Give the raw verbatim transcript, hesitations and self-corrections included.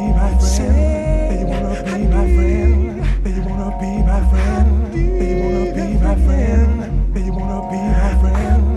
my friend? Do you wanna be my friend? Do you wanna be my friend? Do you wanna be my friend? Do you wanna be my friend?